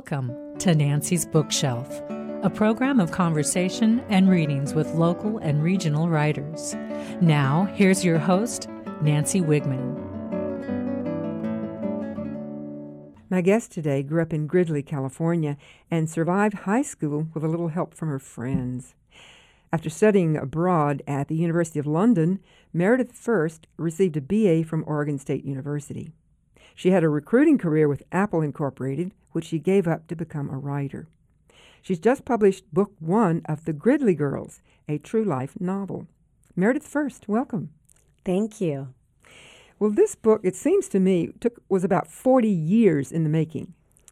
Welcome to Nancy's Bookshelf, a program of conversation and readings with local and regional writers. Now, here's your host, Nancy Wigman. My guest today grew up in Gridley, California, and survived high school with a little help from her friends. After studying abroad at the University of London, Meredith First received a BA from Oregon State University. She had a recruiting career with Apple Incorporated, which she gave up to become a writer. She's just published Book 1 of The Gridley Girls, a true life novel. Meredith First, welcome. Thank you. Well, this book, it seems to me, was about 40 years in the making.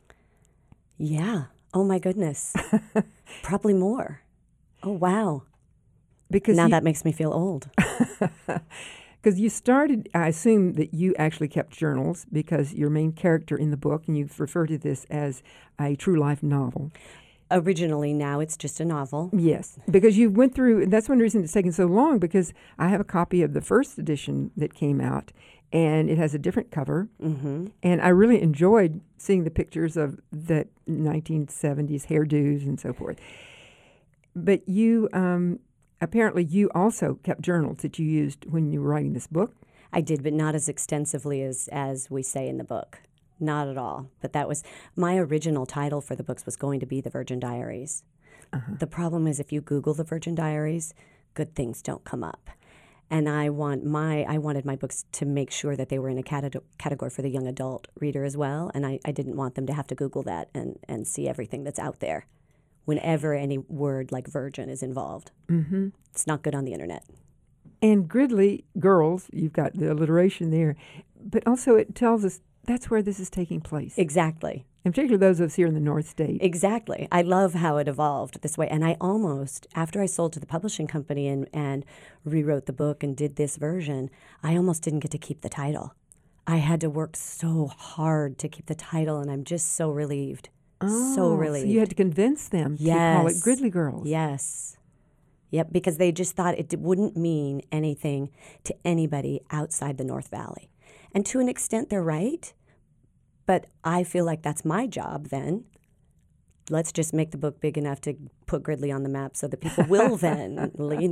Yeah. Oh, my goodness. Probably more. Oh, wow. Because now that makes me feel old. Because you started, I assume that you actually kept journals because your main character in the book, and you've referred to this as a true life novel. Originally, now it's just a novel. Yes, because you went through, and that's one reason it's taken so long, because I have a copy of the first edition that came out, and it has a different cover. Mm-hmm. And I really enjoyed seeing the pictures of the 1970s hairdos and so forth. But you, apparently you also kept journals that you used when you were writing this book. I did, but not as extensively as we say in the book. Not at all. But that was my original title for the books was going to be The Virgin Diaries. Uh-huh. The problem is if you Google The Virgin Diaries, good things don't come up. And I wanted my books to make sure that they were in a category for the young adult reader as well. And I didn't want them to have to Google that and see everything that's out there whenever any word like virgin is involved. Mm-hmm. It's not good on the internet. And Gridley Girls, you've got the alliteration there, but also it tells us that's where this is taking place. Exactly. And particularly those of us here in the North State. Exactly. I love how it evolved this way. And I almost, after I sold to the publishing company and rewrote the book and did this version, I almost didn't get to keep the title. I had to work so hard to keep the title, and I'm just so relieved. So relieved. So you had to convince them to call it Gridley Girls. Yes. Yep, because they just thought it wouldn't mean anything to anybody outside the North Valley. And to an extent, they're right. But I feel like that's my job then. Let's just make the book big enough to put Gridley on the map so that people will then,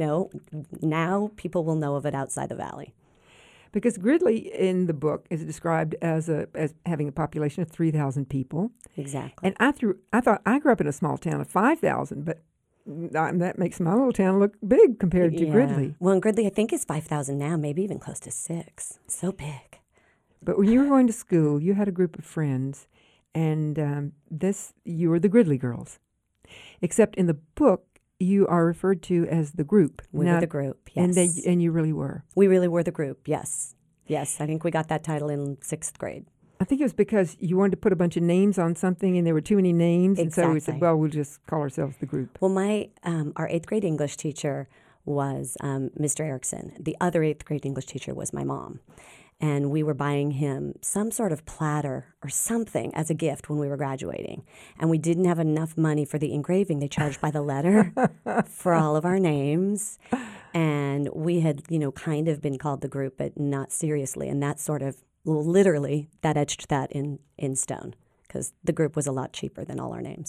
now people will know of it outside the valley. Because Gridley in the book is described as having a population of 3,000 people. Exactly. And I thought I grew up in a small town of 5,000, but that makes my little town look big compared to Gridley. Well, and Gridley I think is 5,000 now, maybe even close to 6. So big. But when you were going to school, you had a group of friends, and you were the Gridley Girls. Except in the book, you are referred to as the group. We were the group, yes. And you really were. We really were the group, yes. Yes, I think we got that title in 6th grade. I think it was because you wanted to put a bunch of names on something, and there were too many names. Exactly. And so we said, well, we'll just call ourselves the group. Well, our 8th grade English teacher was Mr. Erickson. The other 8th grade English teacher was my mom. And we were buying him some sort of platter or something as a gift when we were graduating. And we didn't have enough money for the engraving. They charged by the letter for all of our names. And we had, kind of been called the group, but not seriously. And that sort of, literally, that etched that in stone. Because the group was a lot cheaper than all our names.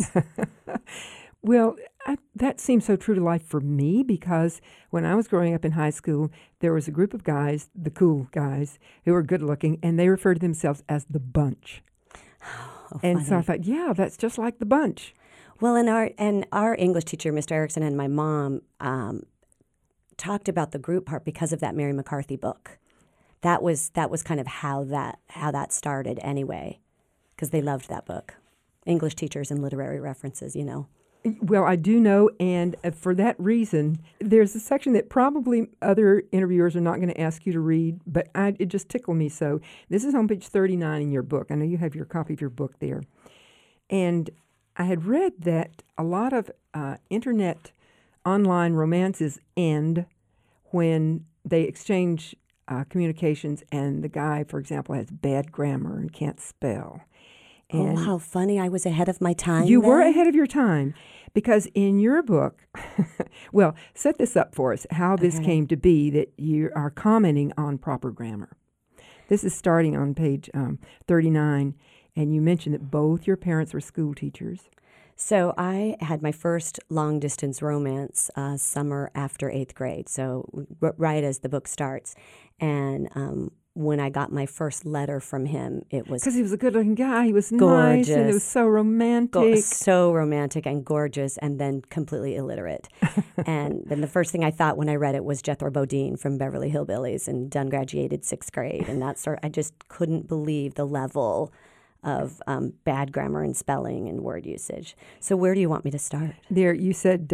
Well, that seems so true to life for me because when I was growing up in high school, there was a group of guys, the cool guys, who were good looking, and they referred to themselves as the bunch. And so I thought, yeah, that's just like the bunch. Well, and our English teacher, Mr. Erickson, and my mom talked about the group part because of that Mary McCarthy book. That was kind of how that started anyway, because they loved that book. English teachers and literary references, Well, I do know, and for that reason, there's a section that probably other interviewers are not going to ask you to read, but it just tickled me so. This is on page 39 in your book. I know you have your copy of your book there. And I had read that a lot of internet online romances end when they exchange communications and the guy, for example, has bad grammar and can't spell. And how funny. I was ahead of my time. You were ahead of your time because in your book, well, set this up for us, how this came to be that you are commenting on proper grammar. This is starting on page 39. And you mentioned that both your parents were school teachers. So I had my first long-distance romance summer after 8th grade, so right as the book starts. And when I got my first letter from him, it was Because he was a good-looking guy. He was gorgeous. nice, and it was so romantic. So romantic and gorgeous, and then completely illiterate. And then the first thing I thought when I read it was Jethro Bodine from Beverly Hillbillies, and done graduated 6th grade. And I just couldn't believe the level of bad grammar and spelling and word usage. So where do you want me to start? There, you said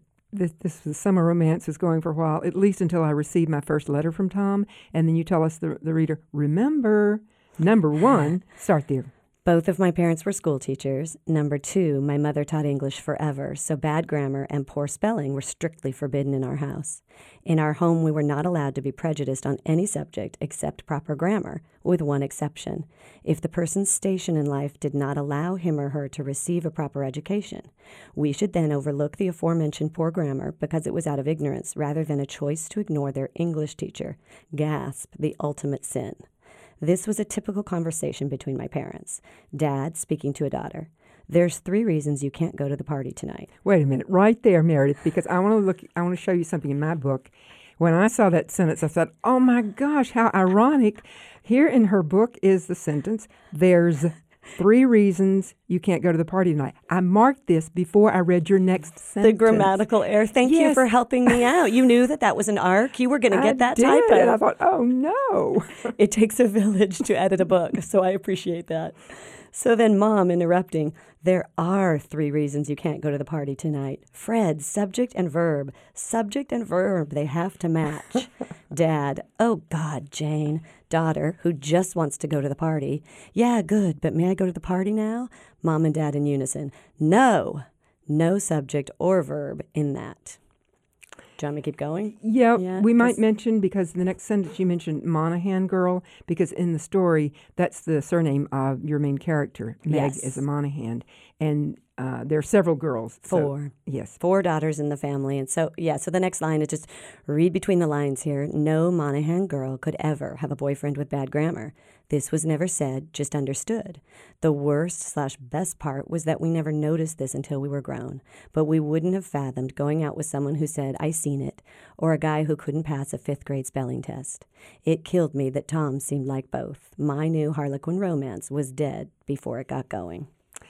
this summer romance was going for a while, at least until I received my first letter from Tom. And then you tell us, the reader, remember, number one, start there. Both of my parents were school teachers. Number two, my mother taught English forever, so bad grammar and poor spelling were strictly forbidden in our house. In our home, we were not allowed to be prejudiced on any subject except proper grammar, with one exception: if the person's station in life did not allow him or her to receive a proper education. We should then overlook the aforementioned poor grammar because it was out of ignorance rather than a choice to ignore their English teacher. Gasp, the ultimate sin. This was a typical conversation between my parents. Dad speaking to a daughter. There's 3 reasons you can't go to the party tonight. Wait a minute, right there, Meredith, because I want to show you something in my book. When I saw that sentence, I thought, oh my gosh, how ironic. Here in her book is the sentence, there's 3 reasons you can't go to the party tonight. I marked this before I read your next sentence. The grammatical error. Thank you for helping me out. You knew that was an arc. You were going to get that typo. And I thought, oh no. It takes a village to edit a book, so I appreciate that. So then Mom interrupting, there are 3 reasons you can't go to the party tonight. Fred, subject and verb. Subject and verb, they have to match. Dad, oh God, Jane. Daughter, who just wants to go to the party. Yeah, good, but may I go to the party now? Mom and Dad in unison. No. No subject or verb in that. Do you want me to keep going? Yeah, we might mention, because the next sentence you mentioned Monahan girl, because in the story, that's the surname of your main character. Meg is a Monahan. And there are several girls. 4. Yes. 4 daughters in the family. And so the next line is just read between the lines here. No Monahan girl could ever have a boyfriend with bad grammar. This was never said, just understood. The worst/best part was that we never noticed this until we were grown. But we wouldn't have fathomed going out with someone who said, I seen it, or a guy who couldn't pass a 5th grade spelling test. It killed me that Tom seemed like both. My new Harlequin romance was dead before it got going.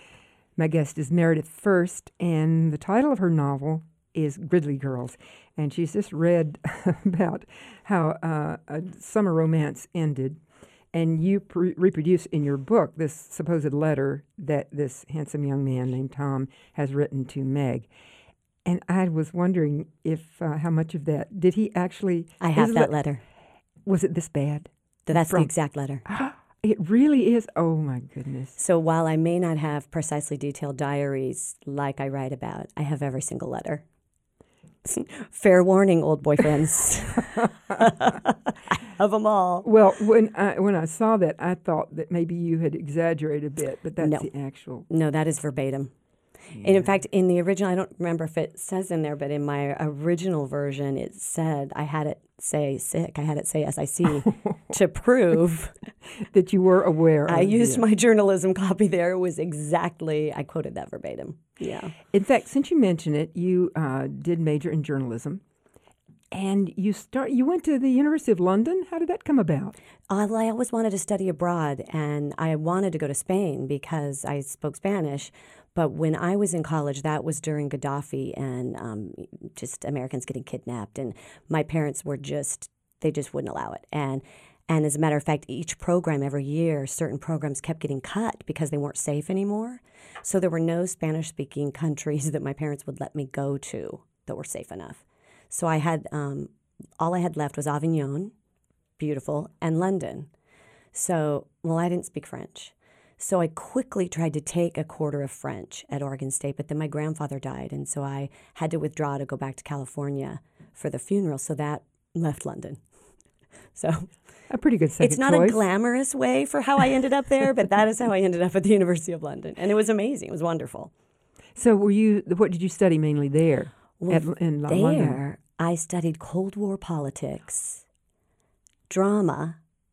My guest is Meredith First, and the title of her novel is Gridley Girls. And she's just read about how a summer romance ended. And you reproduce in your book this supposed letter that this handsome young man named Tom has written to Meg. And I was wondering if how much of that, did he actually... I have that letter. Was it this bad? That's the exact letter. It really is. Oh, my goodness. So while I may not have precisely detailed diaries like I write about, I have every single letter. Fair warning, old boyfriends. I have them all. Well, when I saw that, I thought that maybe you had exaggerated a bit, but that's the actual. No, that is verbatim. Yeah. And in fact, in the original, I don't remember if it says in there, but in my original version, it said I had it say sick. I had it say SIC to prove that you were aware. I used my journalism copy there. It was exactly, I quoted that verbatim. Yeah. In fact, since you mention it, you did major in journalism. And you went to the University of London. How did that come about? I always wanted to study abroad, and I wanted to go to Spain because I spoke Spanish. But when I was in college, that was during Gaddafi and just Americans getting kidnapped. And my parents were they just wouldn't allow it. And as a matter of fact, each program every year, certain programs kept getting cut because they weren't safe anymore. So there were no Spanish-speaking countries that my parents would let me go to that were safe enough. So I had all I had left was Avignon, beautiful, and London. So, I didn't speak French. So I quickly tried to take a quarter of French at Oregon State, but then my grandfather died, and so I had to withdraw to go back to California for the funeral, so that left London. So a pretty good second choice. It's not a glamorous way for how I ended up there, but that is how I ended up at the University of London, and it was amazing. It was wonderful. So what did you study mainly there? In London? I studied Cold War politics, drama,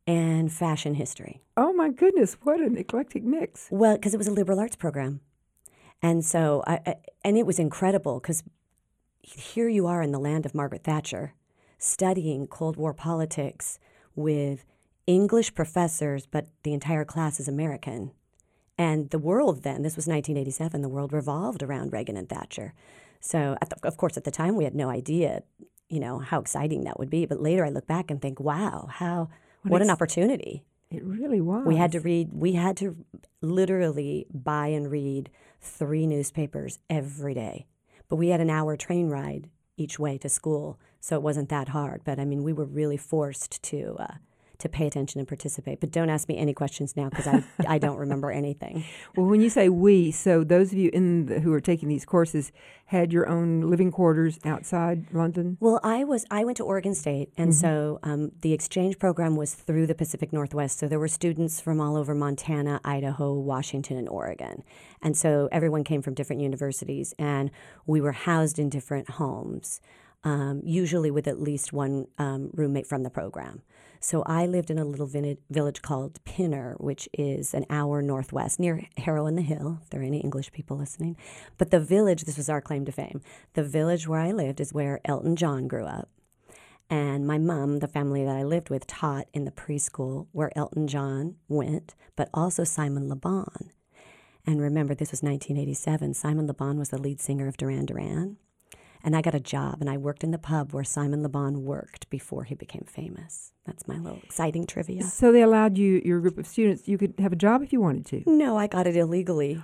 and fashion history. Oh, my goodness. What an eclectic mix. Well, because it was a liberal arts program. And so, and it was incredible because here you are in the land of Margaret Thatcher studying Cold War politics with English professors, but the entire class is American. And the world then, this was 1987, the world revolved around Reagan and Thatcher. So, of course, at the time we had no idea, how exciting that would be. But later I look back and think, wow, what an opportunity. It really was. We had to literally buy and read 3 newspapers every day. But we had an hour train ride each way to school, so it wasn't that hard. But, we were really forced to pay attention and participate. But don't ask me any questions now because I don't remember anything. Well, when you say we, so those of you who are taking these courses had your own living quarters outside London? Well, I went to Oregon State, and so the exchange program was through the Pacific Northwest. So there were students from all over Montana, Idaho, Washington, and Oregon. And so everyone came from different universities, and we were housed in different homes, usually with at least one roommate from the program. So I lived in a little village called Pinner, which is an hour northwest, near Harrow-in-the-Hill, if there are any English people listening. But the village, this was our claim to fame, the village where I lived is where Elton John grew up. And my mom, the family that I lived with, taught in the preschool where Elton John went, but also Simon Le Bon. And remember, this was 1987. Simon Le Bon was the lead singer of Duran Duran. And I got a job, and I worked in the pub where Simon Le Bon worked before he became famous. That's my little exciting trivia. So they allowed your group of students, you could have a job if you wanted to? No, I got it illegally.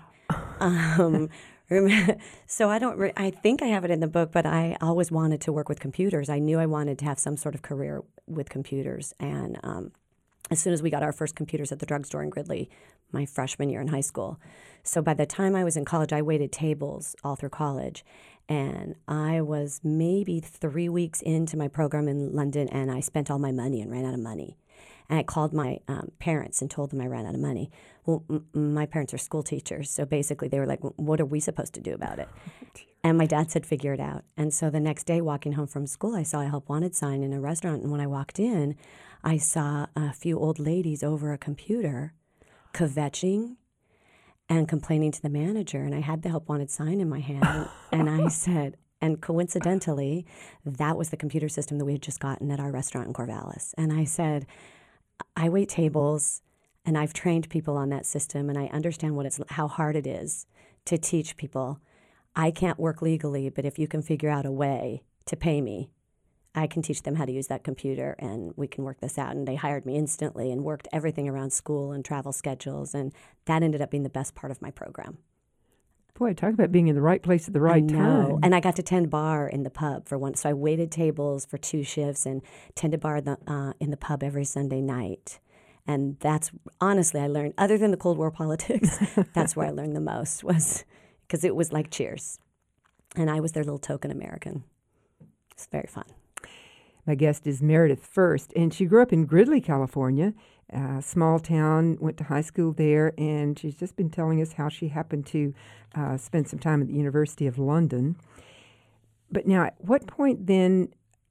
So I think I have it in the book, but I always wanted to work with computers. I knew I wanted to have some sort of career with computers. And as soon as we got our first computers at the drugstore in Gridley, my freshman year in high school. So by the time I was in college, I waited tables all through college. And I was maybe 3 weeks into my program in London, and I spent all my money and ran out of money. And I called my parents and told them I ran out of money. Well, my parents are school teachers, so basically they were like, what are we supposed to do about it? And my dad said, figure it out. And so the next day, walking home from school, I saw a Help Wanted sign in a restaurant. And when I walked in, I saw a few old ladies over a computer kvetching and complaining to the manager. And I had the Help Wanted sign in my hand. And I said, and coincidentally, that was the computer system that we had just gotten at our restaurant in Corvallis. And I said, I wait tables, and I've trained people on that system, and I understand how hard it is to teach people. I can't work legally, but if you can figure out a way to pay me, I can teach them how to use that computer, and we can work this out. And they hired me instantly and worked everything around school and travel schedules, and that ended up being the best part of my program. Boy, talk about being in the right place at the right time. And I got to tend bar in the pub for one. So I waited tables for 2 shifts and tended bar in the pub every Sunday night. And that's, honestly, I learned, other than the Cold War politics, that's where I learned the most, was because it was like Cheers. And I was their little token American. It's very fun. My guest is Meredith First, and she grew up in Gridley, California, a small town, went to high school there, and she's just been telling us how she happened to spend some time at the University of London. But now, at what point then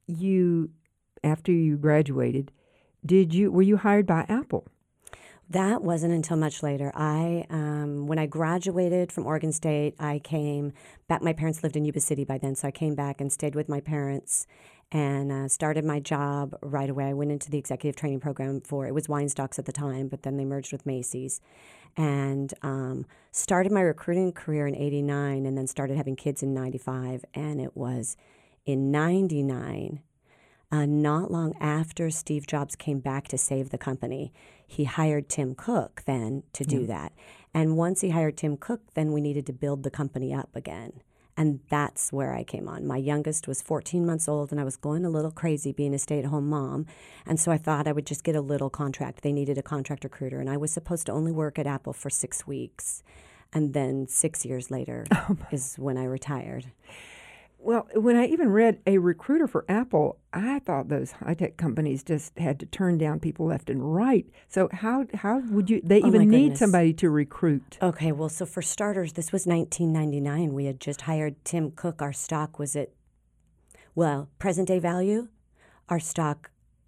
after you graduated, were you hired by Apple? That wasn't until much later. When I graduated from Oregon State, I came back. My parents lived in Yuba City by then, so I came back and stayed with my parents and started my job right away. I went into the executive training program it was Weinstock's at the time, but then they merged with Macy's. And started my recruiting career in 89 and then started having kids in 95. And it was in 99, not long after Steve Jobs came back to save the company, he hired Tim Cook then to do that. And once he hired Tim Cook, then we needed to build the company up again. And that's where I came on. My youngest was 14 months old, and I was going a little crazy being a stay-at-home mom. And so I thought I would just get a little contract. They needed a contract recruiter, and I was supposed to only work at Apple for 6 weeks. And then 6 years later is when I retired. Well, when I even read a recruiter for Apple, I thought those high-tech companies just had to turn down people left and right. So how would they even need somebody to recruit? Okay, well, so for starters, this was 1999. We had just hired Tim Cook. Our stock was at, present-day value, our stock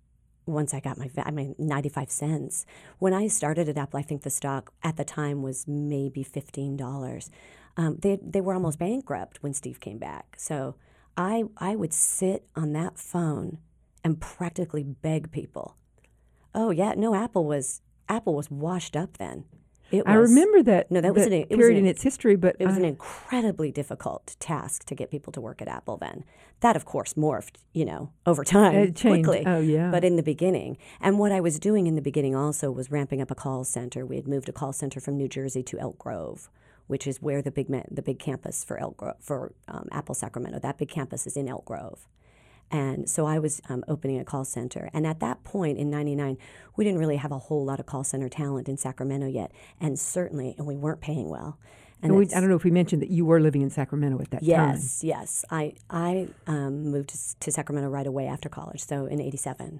once I got 95 cents. When I started at Apple, I think the stock at the time was maybe $15. They were almost bankrupt when Steve came back. So I would sit on that phone and practically beg people. Oh yeah, no, Apple was washed up then. I remember that. No, that was that period in its history, but it was an incredibly difficult task to get people to work at Apple then. That, of course, morphed, over time, it changed. Quickly. Oh, yeah. But in the beginning, and what I was doing in the beginning also was ramping up a call center. We had moved a call center from New Jersey to Elk Grove, which is where the big campus for Apple Sacramento. That big campus is in Elk Grove. And so I was opening a call center. And at that point in 99, we didn't really have a whole lot of call center talent in Sacramento yet. And we weren't paying well. And I don't know if we mentioned that you were living in Sacramento at that time. Yes. I moved to Sacramento right away after college, so in 87.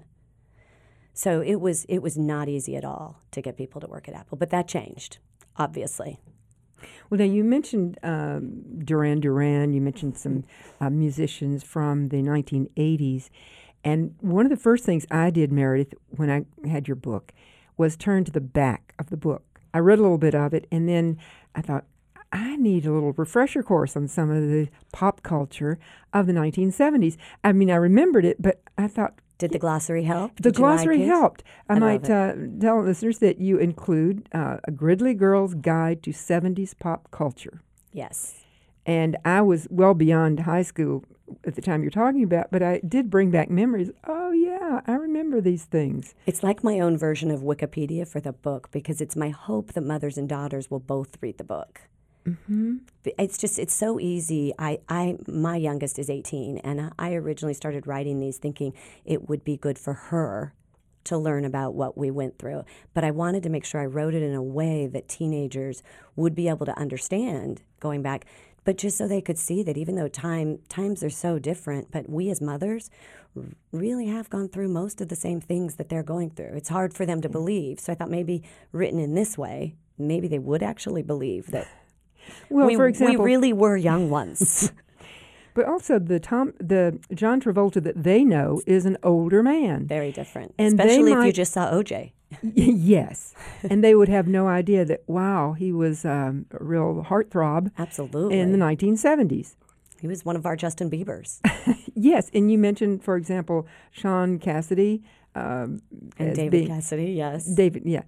So it was not easy at all to get people to work at Apple. But that changed, obviously. Well, now you mentioned Duran Duran. You mentioned some musicians from the 1980s. And one of the first things I did, Meredith, when I had your book, was turn to the back of the book. I read a little bit of it, and then I thought, I need a little refresher course on some of the pop culture of the 1970s. I mean, I remembered it, but I thought, did the glossary help? The glossary helped. I might tell listeners that you include a Gridley Girl's Guide to 70s Pop Culture. Yes. And I was well beyond high school at the time you're talking about, but I did bring back memories. Oh, yeah, I remember these things. It's like my own version of Wikipedia for the book, because it's my hope that mothers and daughters will both read the book. Mm-hmm. It's so easy. My youngest is 18, and I originally started writing these thinking it would be good for her to learn about what we went through. But I wanted to make sure I wrote it in a way that teenagers would be able to understand going back, but just so they could see that even though times are so different, but we as mothers really have gone through most of the same things that they're going through. It's hard for them to believe. So I thought maybe written in this way, maybe they would actually believe that. Well, for example, we really were young once. But also the John Travolta that they know is an older man. Very different, and especially if you just saw O.J. Yes, and they would have no idea that, wow, he was a real heartthrob. Absolutely. In the 1970s. He was one of our Justin Biebers. Yes, and you mentioned, for example, Sean Cassidy. And David Cassidy, yes. David, yeah.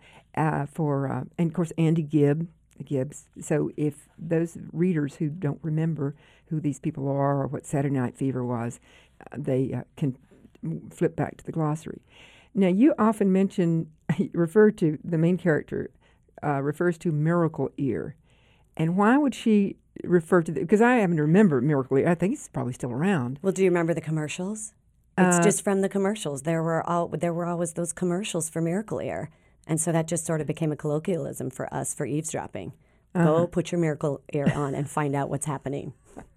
And of course, Andy Gibbs. So if those readers who don't remember who these people are or what Saturday Night Fever was, they can flip back to the glossary. Now, you often refer to the main character, refers to Miracle Ear. And why would she refer to because I happen to remember Miracle Ear. I think it's probably still around. Well, do you remember the commercials? It's just from the commercials. There were always those commercials for Miracle Ear. And so that just sort of became a colloquialism for us for eavesdropping. Go put your Miracle Ear on and find out what's happening.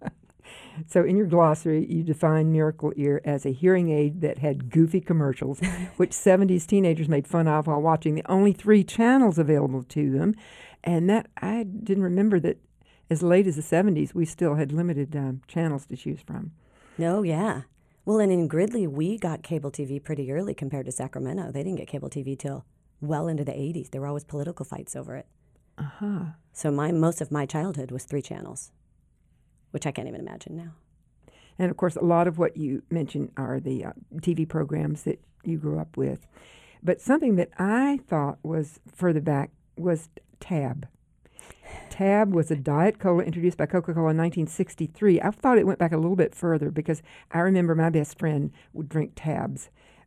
So in your glossary, you define Miracle Ear as a hearing aid that had goofy commercials, which 70s teenagers made fun of while watching the only 3 channels available to them. And that I didn't remember that as late as the 70s, we still had limited channels to choose from. No, yeah. Well, and in Gridley, we got cable TV pretty early compared to Sacramento. They didn't get cable TV till well into the 80s. There were always political fights over it. So most of my childhood was 3 channels, which I can't even imagine now. And, of course, a lot of what you mentioned are the TV programs that you grew up with. But something that I thought was further back was Tab. Tab was a Diet Cola introduced by Coca-Cola in 1963. I thought it went back a little bit further because I remember my best friend would drink Tabs.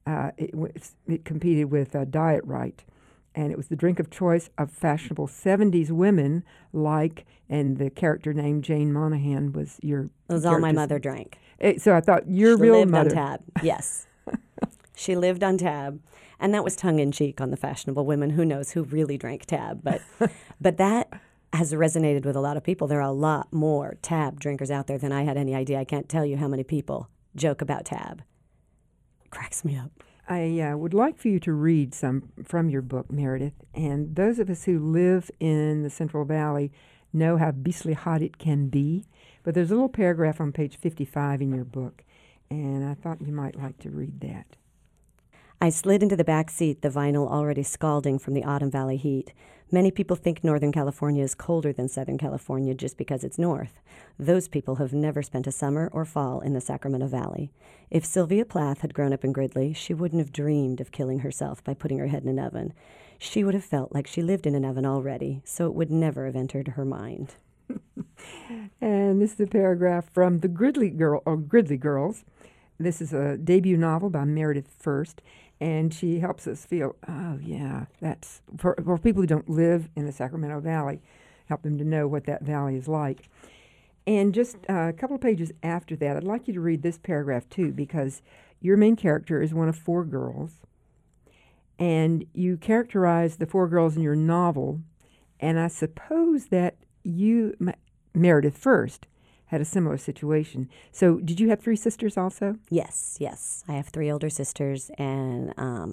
It competed with Diet Right, and it was the drink of choice of fashionable 70s women and the character named Jane Monahan was your It was all my mother drank. So I thought, your she real lived mother. on Tab, yes. She lived on Tab, and that was tongue-in-cheek on the fashionable women. Who knows who really drank Tab, but that has resonated with a lot of people. There are a lot more Tab drinkers out there than I had any idea. I can't tell you how many people joke about Tab. It cracks me up. I would like for you to read some from your book, Meredith. And those of us who live in the Central Valley know how beastly hot it can be. But there's a little paragraph on page 55 in your book, and I thought you might like to read that. I slid into the back seat, the vinyl already scalding from the Autumn Valley heat. Many people think Northern California is colder than Southern California just because it's north. Those people have never spent a summer or fall in the Sacramento Valley. If Sylvia Plath had grown up in Gridley, she wouldn't have dreamed of killing herself by putting her head in an oven. She would have felt like she lived in an oven already, so it would never have entered her mind. And this is a paragraph from the Gridley Girls. This is a debut novel by Meredith First, and she helps us feel, oh yeah, that's for people who don't live in the Sacramento Valley, help them to know what that valley is like. And just a couple of pages after that, I'd like you to read this paragraph too, because your main character is one of 4 girls, and you characterize the 4 girls in your novel, and I suppose that you, Meredith First, had a similar situation. So did you have 3 sisters also? Yes. I have 3 older sisters, and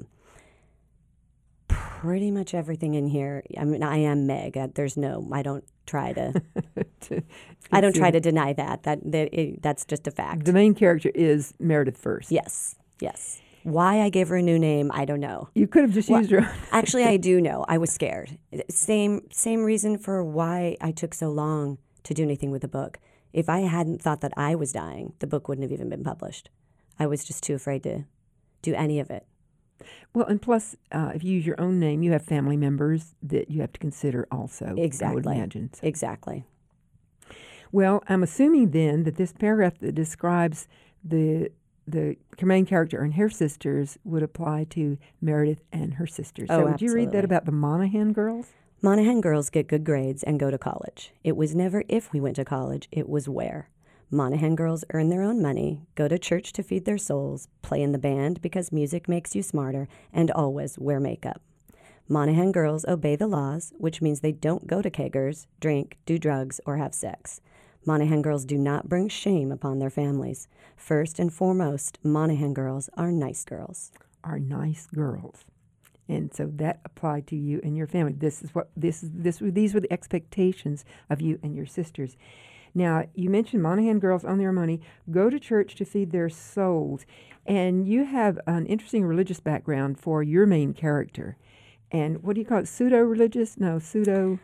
pretty much everything in here. I mean, I am Meg. I don't try to. I don't try to deny that. That's just a fact. The main character is Meredith First. Yes. Why I gave her a new name, I don't know. You could have just used her own. Actually, I do know. I was scared. Same reason for why I took so long to do anything with the book. If I hadn't thought that I was dying, the book wouldn't have even been published. I was just too afraid to do any of it. Well, and plus, if you use your own name, you have family members that you have to consider also. Exactly. I would imagine. So. Exactly. Well, I'm assuming then that this paragraph that describes the main character and her sisters would apply to Meredith and her sisters. So would you read that about the Monahan girls? Monahan girls get good grades and go to college. It was never if we went to college, it was where. Monahan girls earn their own money, go to church to feed their souls, play in the band because music makes you smarter, and always wear makeup. Monahan girls obey the laws, which means they don't go to keggers, drink, do drugs, or have sex. Monahan girls do not bring shame upon their families. First and foremost, Monahan girls are nice girls. Are nice girls. And so that applied to you and your family. These were the expectations of you and your sisters. Now, you mentioned Monahan girls earn their money, go to church to feed their souls. And you have an interesting religious background for your main character. And what do you call it? Pseudo-religious? No, pseudo...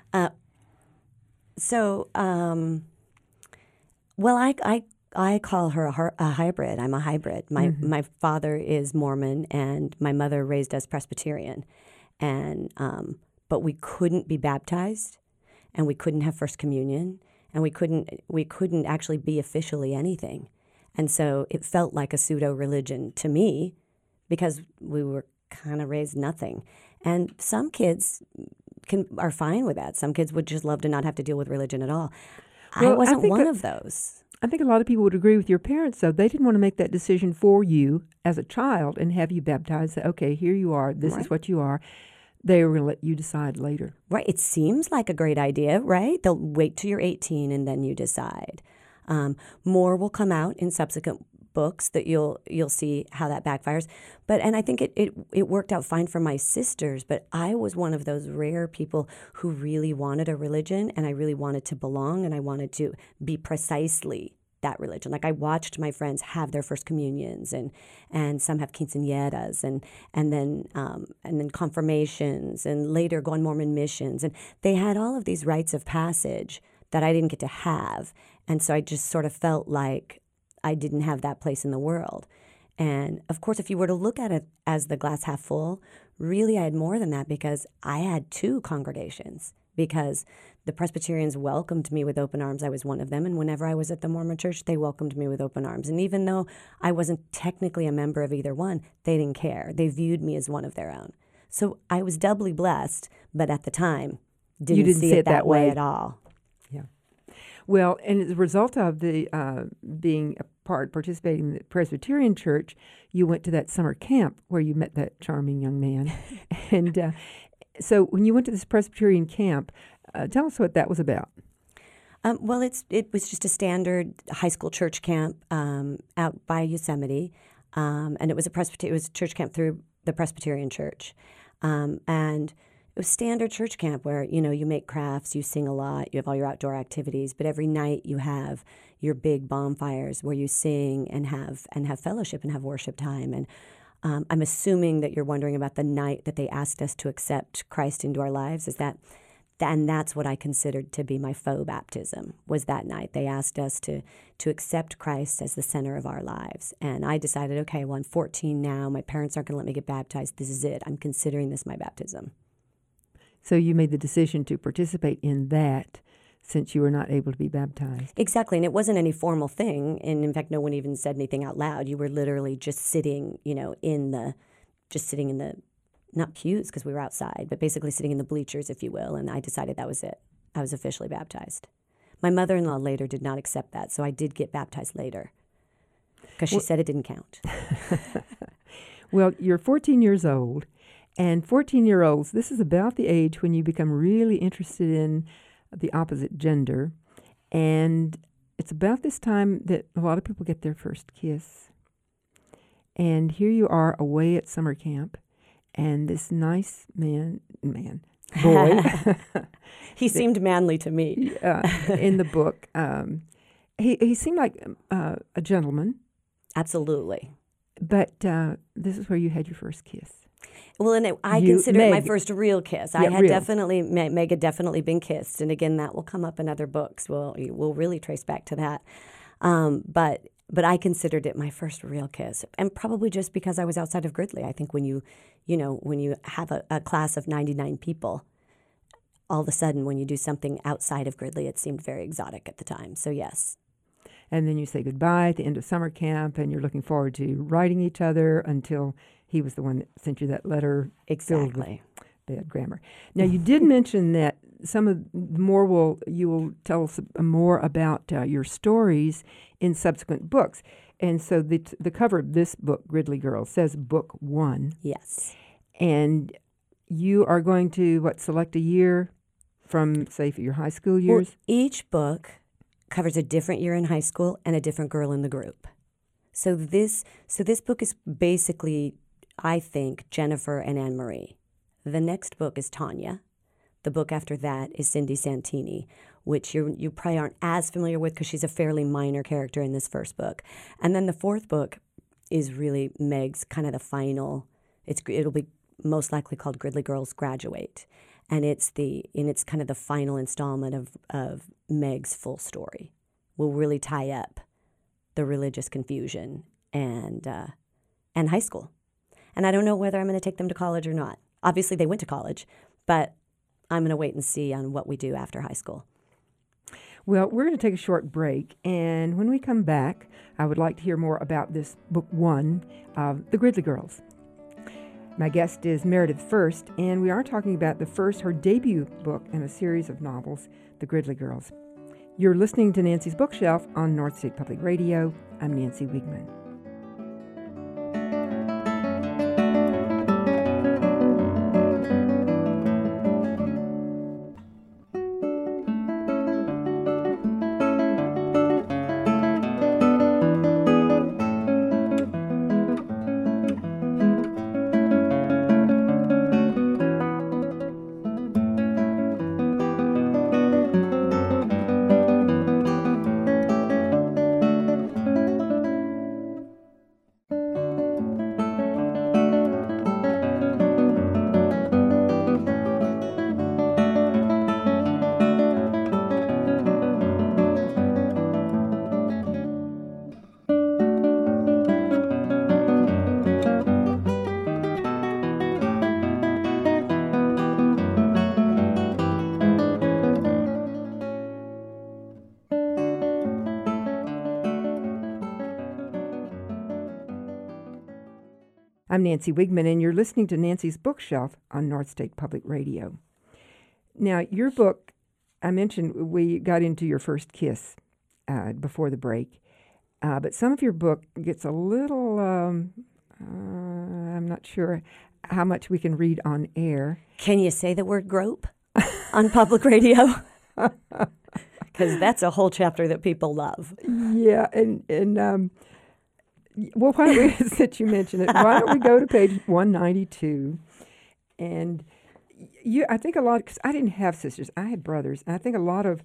Well, I call her a hybrid. I'm a hybrid. My father is Mormon, and my mother raised us Presbyterian, and but we couldn't be baptized, and we couldn't have First Communion, and we couldn't actually be officially anything, and so it felt like a pseudo religion to me, because we were kind of raised nothing, and some kids are fine with that. Some kids would just love to not have to deal with religion at all. Well, I wasn't one of those. I think a lot of people would agree with your parents, though. They didn't want to make that decision for you as a child and have you baptized. Say, okay, here you are. This is what you are. They were going to let you decide later. Right. It seems like a great idea, right? They'll wait till you're 18 and then you decide. More will come out in subsequent books that you'll see how that backfires. And I think it worked out fine for my sisters, but I was one of those rare people who really wanted a religion, and I really wanted to belong, and I wanted to be precisely that religion. Like I watched my friends have their first communions, and some have quinceañeras, and then confirmations, and later go on Mormon missions, and they had all of these rites of passage that I didn't get to have, and so I just sort of felt like I didn't have that place in the world. And of course, if you were to look at it as the glass half full, really I had more than that, because I had 2 congregations, because the Presbyterians welcomed me with open arms. I was one of them. And whenever I was at the Mormon church, they welcomed me with open arms. And even though I wasn't technically a member of either one, they didn't care. They viewed me as one of their own. So I was doubly blessed, but at the time, didn't see it that way at all. Yeah. Well, and as a result of the participating in the Presbyterian church, you went to that summer camp where you met that charming young man. And so when you went to this Presbyterian camp, tell us what that was about. Well, it was just a standard high school church camp out by Yosemite, and it was a church camp through the Presbyterian Church, and it was standard church camp where, you make crafts, you sing a lot, you have all your outdoor activities, but every night you have your big bonfires where you sing and have fellowship and have worship time. And I'm assuming that you're wondering about the night that they asked us to accept Christ into our lives. Is that, and that's what I considered to be my faux baptism, was that night. They asked us to accept Christ as the center of our lives. And I decided, okay, well, I'm 14 now. My parents aren't going to let me get baptized. This is it. I'm considering this my baptism. So you made the decision to participate in that since you were not able to be baptized. Exactly, and it wasn't any formal thing, and in fact, no one even said anything out loud. You were literally just sitting, in the not pews because we were outside, but basically sitting in the bleachers, if you will, and I decided that was it. I was officially baptized. My mother-in-law later did not accept that, so I did get baptized later because she said it didn't count. Well, you're 14 years old, and 14-year-olds, this is about the age when you become really interested in the opposite gender, and it's about this time that a lot of people get their first kiss. And here you are away at summer camp, and this nice boy, he seemed manly to me. In the book, he seemed like a gentleman. Absolutely. But this is where you had your first kiss. Well, and I consider it my first real kiss. I had definitely, Meg had definitely been kissed. And again, that will come up in other books. We'll really trace back to that. But I considered it my first real kiss. And probably just because I was outside of Gridley. I think when you have a class of 99 people, all of a sudden when you do something outside of Gridley, it seemed very exotic at the time. So yes. And then you say goodbye at the end of summer camp, and you're looking forward to writing each other until he was the one that sent you that letter. Exactly. Bad grammar. Now, you did mention that you will tell us more about your stories in subsequent books. And so the cover of this book, Gridley Girls, says Book 1. Yes. And you are going to, select a year from, say, your high school years? Well, each book covers a different year in high school and a different girl in the group. So this book is basically, I think, Jennifer and Anne Marie. The next book is Tanya. The book after that is Cindy Santini, which you probably aren't as familiar with because she's a fairly minor character in this first book. And then the fourth book is really Meg's kind of the final. It'll be most likely called Gridley Girls Graduate. And it's kind of the final installment of Meg's full story. Will really tie up the religious confusion and high school. And I don't know whether I'm going to take them to college or not. Obviously, they went to college, but I'm going to wait and see on what we do after high school. Well, we're going to take a short break, and when we come back, I would like to hear more about this Book 1 of The Gridley Girls. My guest is Meredith First, and we are talking about her debut book in a series of novels, The Gridley Girls. You're listening to Nancy's Bookshelf on North State Public Radio. I'm Nancy Wiegman. I'm Nancy Wiegman, and you're listening to Nancy's Bookshelf on North State Public Radio. Now, your book, I mentioned we got into your first kiss before the break, but some of your book gets a little, I'm not sure how much we can read on air. Can you say the word grope on public radio? Because that's a whole chapter that people love. Yeah, and well, why don't we, since you mentioned it, why don't we go to page 192? And I think a lot, because I didn't have sisters, I had brothers, and I think a lot of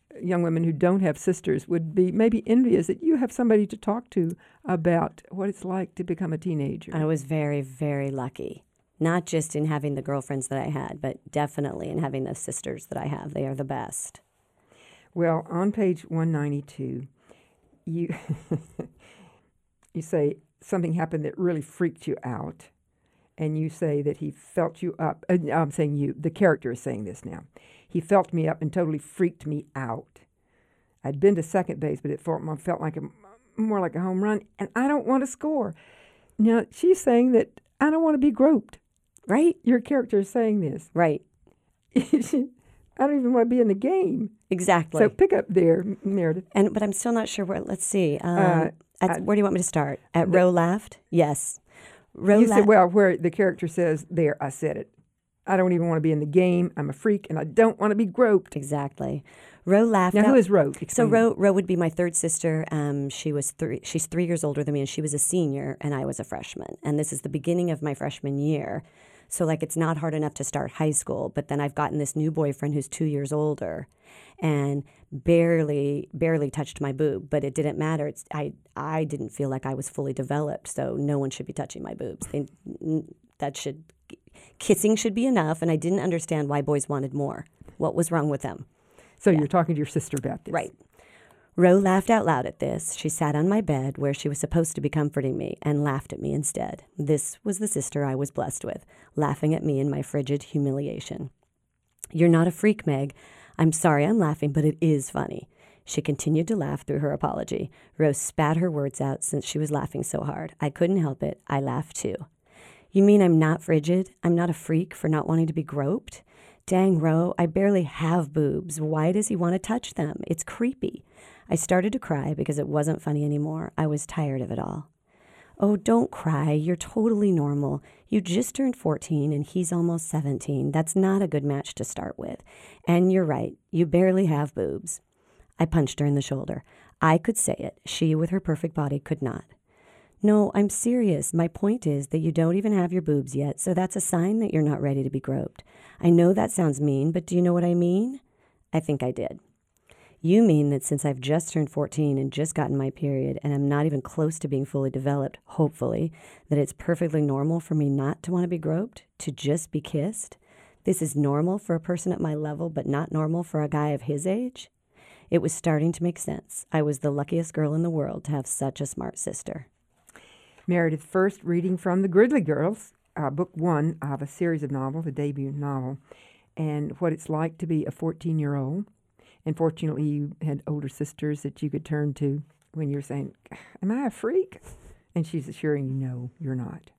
young women who don't have sisters would be maybe envious that you have somebody to talk to about what it's like to become a teenager. I was very, very lucky. Not just in having the girlfriends that I had, but definitely in having the sisters that I have. They are the best. Well, on page 192, you you say something happened that really freaked you out, and you say that he felt you up. I'm saying you. The character is saying this now. He felt me up and totally freaked me out. I'd been to second base, but it felt like more like a home run, and I don't want to score. Now, she's saying that I don't want to be groped. Right? Your character is saying this. Right. I don't even want to be in the game. Exactly. So pick up there, Meredith. But I'm still not sure where. Let's see. Where do you want me to start? At Roe laughed? Yes. You said, well, where the character says, there, I said it. I don't even want to be in the game. I'm a freak, and I don't want to be groped. Exactly. Roe laughed. Now, who is Roe? So Roe would be my third sister. She's 3 years older than me, and she was a senior, and I was a freshman. And this is the beginning of my freshman year. So, it's not hard enough to start high school, but then I've gotten this new boyfriend who's 2 years older and barely touched my boob, but it didn't matter. I didn't feel like I was fully developed, so no one should be touching my boobs. Kissing should be enough, and I didn't understand why boys wanted more. What was wrong with them? So you're talking to your sister about this. Right. Roe laughed out loud at this. She sat on my bed where she was supposed to be comforting me and laughed at me instead. This was the sister I was blessed with, laughing at me in my frigid humiliation. You're not a freak, Meg. I'm sorry I'm laughing, but it is funny. She continued to laugh through her apology. Roe spat her words out since she was laughing so hard. I couldn't help it. I laughed too. You mean I'm not frigid? I'm not a freak for not wanting to be groped? Dang, Roe, I barely have boobs. Why does he want to touch them? It's creepy. I started to cry because it wasn't funny anymore. I was tired of it all. Oh, don't cry. You're totally normal. You just turned 14 and he's almost 17. That's not a good match to start with. And you're right. You barely have boobs. I punched her in the shoulder. I could say it. She, with her perfect body, could not. No, I'm serious. My point is that you don't even have your boobs yet, so that's a sign that you're not ready to be groped. I know that sounds mean, but do you know what I mean? I think I did. You mean that since I've just turned 14 and just gotten my period and I'm not even close to being fully developed, hopefully, that it's perfectly normal for me not to want to be groped, to just be kissed? This is normal for a person at my level, but not normal for a guy of his age? It was starting to make sense. I was the luckiest girl in the world to have such a smart sister. Meredith, first reading from the Gridley Girls, book 1 of a series of novels, a debut novel, and what it's like to be a 14-year-old. And fortunately, you had older sisters that you could turn to when you're saying, am I a freak? And she's assuring you, no, you're not.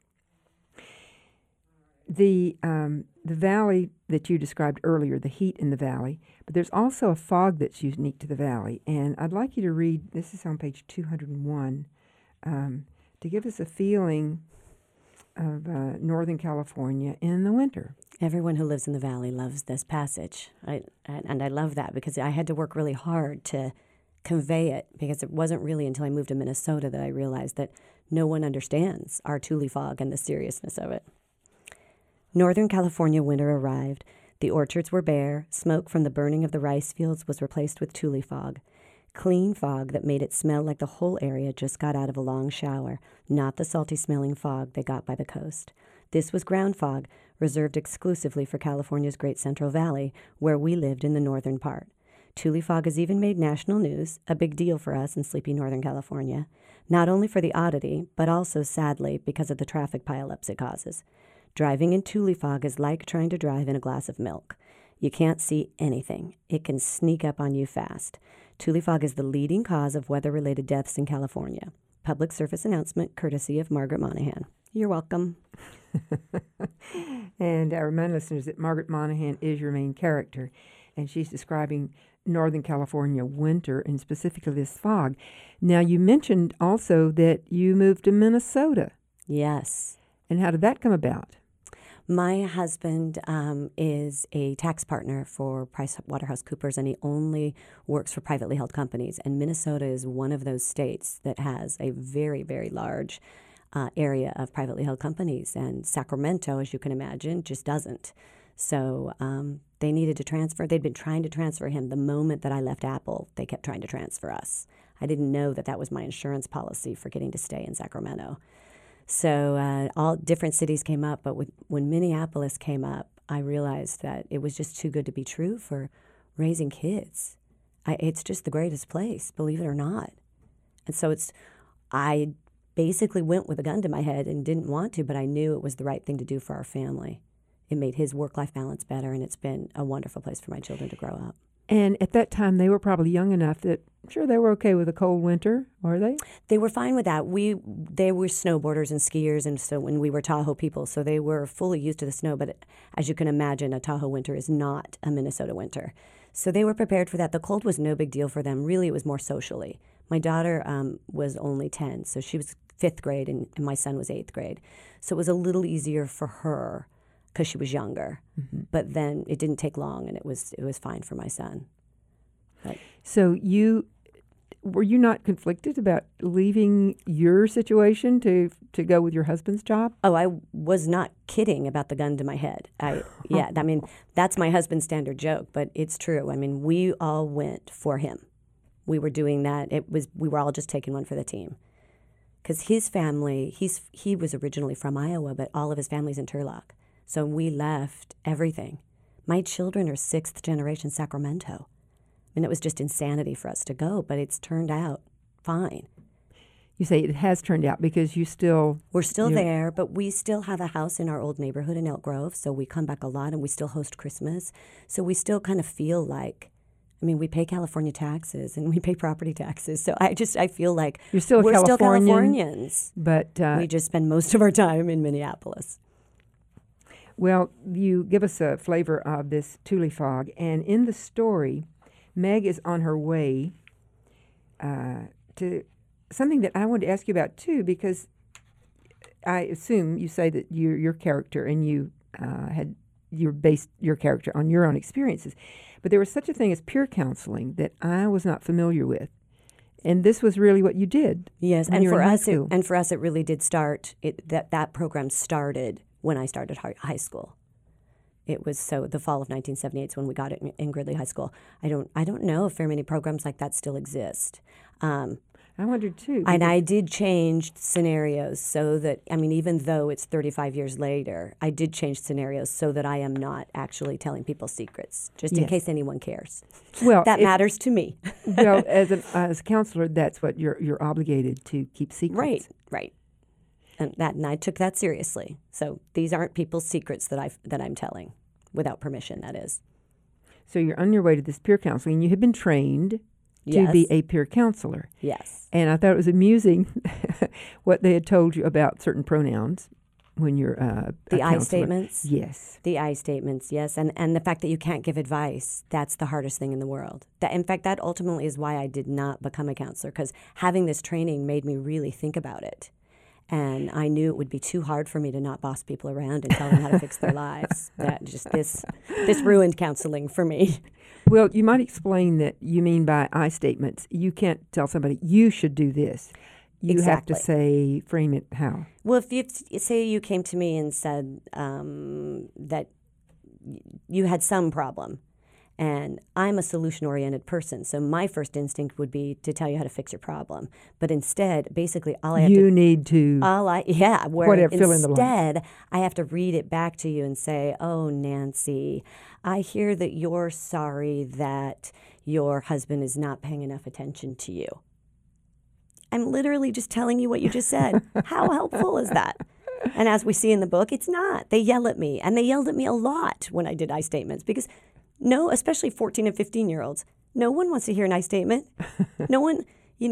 The valley that you described earlier, the heat in the valley, but there's also a fog that's unique to the valley. And I'd like you to read, this is on page 201, to give us a feeling of Northern California in the winter. Everyone who lives in the valley loves this passage. And I love that because I had to work really hard to convey it, because it wasn't really until I moved to Minnesota that I realized that no one understands our Tule fog and the seriousness of it. Northern California winter arrived. The orchards were bare. Smoke from the burning of the rice fields was replaced with Tule fog. Clean fog that made it smell like the whole area just got out of a long shower, not the salty-smelling fog they got by the coast. This was ground fog, reserved exclusively for California's Great Central Valley, where we lived in the northern part. Tule fog has even made national news, a big deal for us in sleepy Northern California, not only for the oddity, but also, sadly, because of the traffic pileups it causes. Driving in Tule fog is like trying to drive in a glass of milk. You can't see anything. It can sneak up on you fast. Tule fog is the leading cause of weather-related deaths in California. Public service announcement courtesy of Margaret Monahan. You're welcome. And I remind listeners that Margaret Monahan is your main character, and she's describing Northern California winter, and specifically this fog. Now, you mentioned also that you moved to Minnesota. Yes. And how did that come about? My husband is a tax partner for PricewaterhouseCoopers, and he only works for privately held companies. And Minnesota is one of those states that has a very, very large area of privately held companies. And Sacramento, as you can imagine, just doesn't. So They needed to transfer. They'd been trying to transfer him the moment that I left Apple. They kept trying to transfer us. I didn't know that was my insurance policy for getting to stay in Sacramento. So all different cities came up, but when Minneapolis came up, I realized that it was just too good to be true for raising kids. It's just the greatest place, believe it or not. And so I basically went with a gun to my head and didn't want to, but I knew it was the right thing to do for our family. It made his work-life balance better, and it's been a wonderful place for my children to grow up. And at that time, they were probably young enough that, I'm sure they were okay with a cold winter, were they? They were fine with that. They were snowboarders and skiers, and so when we were Tahoe people, so they were fully used to the snow. But as you can imagine, a Tahoe winter is not a Minnesota winter. So they were prepared for that. The cold was no big deal for them. Really, it was more socially. My daughter was only 10, so she was 5th grade, and my son was 8th grade. So it was a little easier for her because she was younger. Mm-hmm. But then it didn't take long, and it was fine for my son. But, so were you not conflicted about leaving your situation to go with your husband's job? Oh, I was not kidding about the gun to my head. Yeah, I mean, that's my husband's standard joke, but it's true. I mean, we all went for him. We were doing that. We were all just taking one for the team. Because his family, he was originally from Iowa, but all of his family's in Turlock. So we left everything. My children are 6th generation Sacramento. I mean, it was just insanity for us to go, but it's turned out fine. You say it has turned out because we're still there, but we still have a house in our old neighborhood in Elk Grove, so we come back a lot, and we still host Christmas. So we still kind of feel like, I mean, we pay California taxes and we pay property taxes. So I feel like we're still Californians, but we just spend most of our time in Minneapolis. Well, you give us a flavor of this Tule Fog, and in the story, Meg is on her way to something that I wanted to ask you about too, because I assume you say that your character and you based your character on your own experiences, but there was such a thing as peer counseling that I was not familiar with, and this was really what you did. Yes, and for us, it really did start. That program started when I started high school. It was the fall of 1978 is when we got it in Gridley High School. I don't know if very many programs like that still exist. I wondered too. And I did change scenarios so that, I mean, even though it's 35 years later, I did change scenarios so that I am not actually telling people secrets, just in case anyone cares. Well, that matters to me. Well, as a counselor, that's what you're obligated to keep secrets. Right. And I took that seriously. So these aren't people's secrets that I'm telling, without permission, that is. So you're on your way to this peer counseling. You have been trained to be a peer counselor. Yes. And I thought it was amusing what they had told you about certain pronouns when you're the I statements. Yes. The I statements, yes. And the fact that you can't give advice, that's the hardest thing in the world. In fact, that ultimately is why I did not become a counselor, because having this training made me really think about it. And I knew it would be too hard for me to not boss people around and tell them how to fix their lives. That just this ruined counseling for me. Well, you might explain that you mean by I statements. You can't tell somebody, you should do this. You have to frame it how? Well, if you say you came to me and said that you had some problem, and I'm a solution-oriented person, so my first instinct would be to tell you how to fix your problem. But instead, basically, all I have you need to whatever, fill in the blanks. Instead, I have to read it back to you and say, "Oh, Nancy, I hear that you're sorry that your husband is not paying enough attention to you." I'm literally just telling you what you just said. How helpful is that? And as we see in the book, it's not. They yell at me, and they yelled at me a lot when I did I statements because. No, especially 14 and 15-year-olds. No one wants to hear an I statement. No one,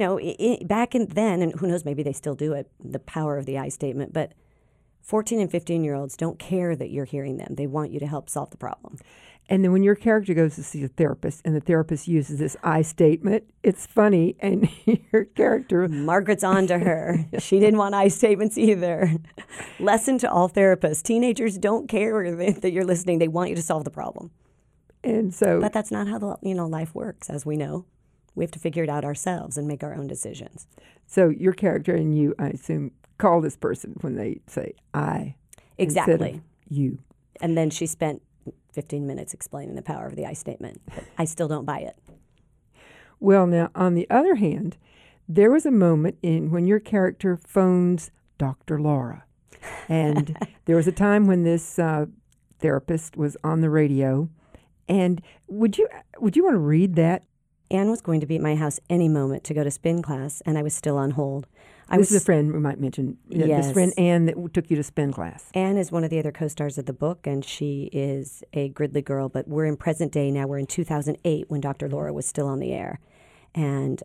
back then, and who knows, maybe they still do it, the power of the I statement, but 14 and 15-year-olds don't care that you're hearing them. They want you to help solve the problem. And then when your character goes to see a therapist and the therapist uses this I statement, it's funny, and your character... Margaret's on to her. She didn't want I statements either. Lesson to all therapists. Teenagers don't care that you're listening. They want you to solve the problem. And so, but that's not how life works, as we know. We have to figure it out ourselves and make our own decisions. So your character and you, I assume, call this person when they say I. Exactly. Instead of you. And then she spent 15 minutes explaining the power of the I statement. But I still don't buy it. Well, now, on the other hand, there was a moment in when your character phones Dr. Laura. And there was a time when this therapist was on the radio. And would you want to read that? Anne was going to be at my house any moment to go to spin class, and I was still on hold. This is a friend we might mention. Yes. This friend, Anne, that took you to spin class. Anne is one of the other co-stars of the book, and she is a Gridley girl, but we're in present day now. We're in 2008 when Dr. Laura was still on the air. And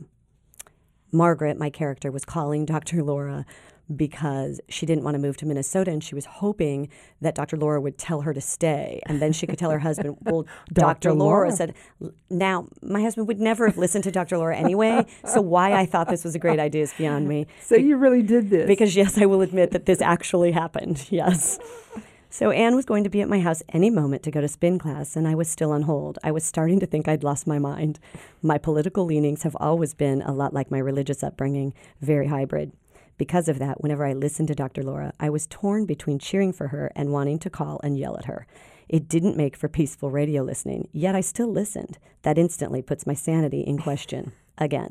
Margaret, my character, was calling Dr. Laura because she didn't want to move to Minnesota, and she was hoping that Dr. Laura would tell her to stay. And then she could tell her husband, well, Dr. Laura said, now, my husband would never have listened to Dr. Laura anyway, so why I thought this was a great idea is beyond me. So you really did this? Because, yes, I will admit that this actually happened, yes. So Anne was going to be at my house any moment to go to spin class, and I was still on hold. I was starting to think I'd lost my mind. My political leanings have always been a lot like my religious upbringing, very hybrid. Because of that, whenever I listened to Dr. Laura, I was torn between cheering for her and wanting to call and yell at her. It didn't make for peaceful radio listening, yet I still listened. That instantly puts my sanity in question again.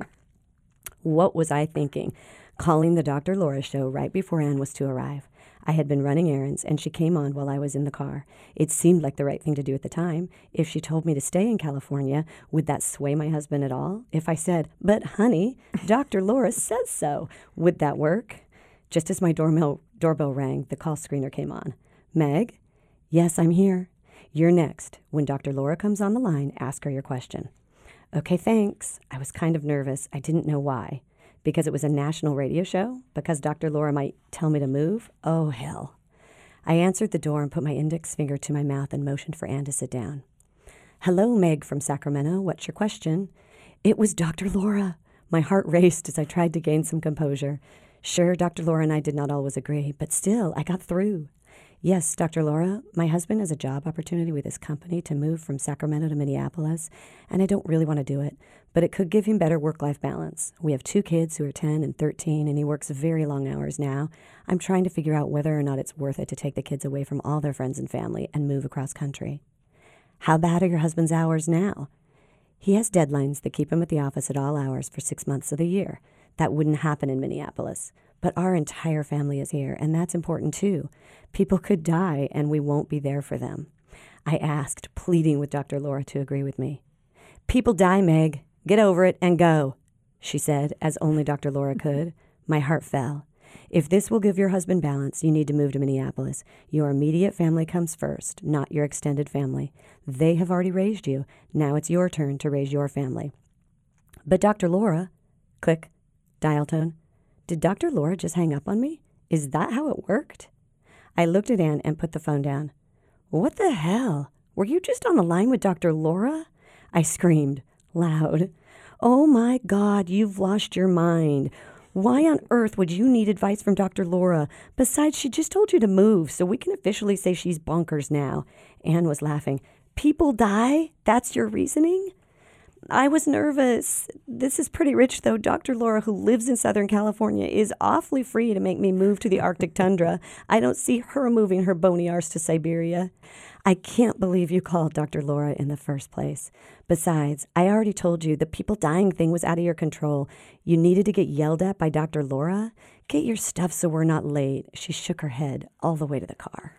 What was I thinking? Calling the Dr. Laura show right before Anne was to arrive. I had been running errands, and she came on while I was in the car. It seemed like the right thing to do at the time. If she told me to stay in California, would that sway my husband at all? If I said, but honey, Dr. Laura says so, would that work? Just as my doorbell rang, the call screener came on. Meg? Yes, I'm here. You're next. When Dr. Laura comes on the line, ask her your question. Okay, thanks. I was kind of nervous. I didn't know why. Because it was a national radio show? Because Dr. Laura might tell me to move? Oh, hell. I answered the door and put my index finger to my mouth and motioned for Anne to sit down. Hello, Meg from Sacramento. What's your question? It was Dr. Laura. My heart raced as I tried to gain some composure. Sure, Dr. Laura and I did not always agree, but still, I got through. Yes, Dr. Laura, my husband has a job opportunity with his company to move from Sacramento to Minneapolis, and I don't really want to do it, but it could give him better work-life balance. We have 2 kids who are 10 and 13, and he works very long hours now. I'm trying to figure out whether or not it's worth it to take the kids away from all their friends and family and move across country. How bad are your husband's hours now? He has deadlines that keep him at the office at all hours for 6 months of the year. That wouldn't happen in Minneapolis. But our entire family is here, and that's important too. People could die, and we won't be there for them. I asked, pleading with Dr. Laura to agree with me. People die, Meg. Get over it and go, she said, as only Dr. Laura could. My heart fell. If this will give your husband balance, you need to move to Minneapolis. Your immediate family comes first, not your extended family. They have already raised you. Now it's your turn to raise your family. But Dr. Laura, click, dial tone. Did Dr. Laura just hang up on me? Is that how it worked? I looked at Anne and put the phone down. What the hell? Were you just on the line with Dr. Laura? I screamed, loud. Oh my God, you've lost your mind. Why on earth would you need advice from Dr. Laura? Besides, she just told you to move, so we can officially say she's bonkers now. Anne was laughing. People die? That's your reasoning? I was nervous. This is pretty rich, though. Dr. Laura, who lives in Southern California, is awfully free to make me move to the Arctic tundra. I don't see her moving her bony arse to Siberia. I can't believe you called Dr. Laura in the first place. Besides, I already told you the people dying thing was out of your control. You needed to get yelled at by Dr. Laura? Get your stuff so we're not late. She shook her head all the way to the car.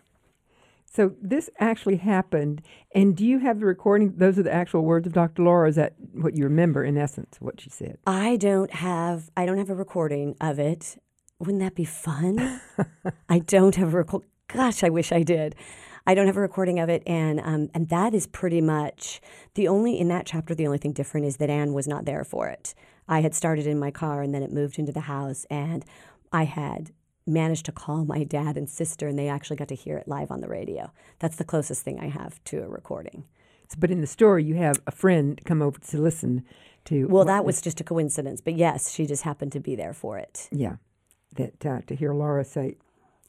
So this actually happened, and do you have the recording? Those are the actual words of Dr. Laura, or is that what you remember, in essence, what she said? I don't have a recording of it. Wouldn't that be fun? I don't have a recording. Gosh, I wish I did. I don't have a recording of it, and that is pretty much in that chapter, the only thing different is that Anne was not there for it. I had started in my car, and then it moved into the house, and I had managed to call my dad and sister, and they actually got to hear it live on the radio. That's the closest thing I have to a recording. But in the story, you have a friend come over to listen to... Well, that was just a coincidence, but yes, she just happened to be there for it. Yeah, that to hear Laura say,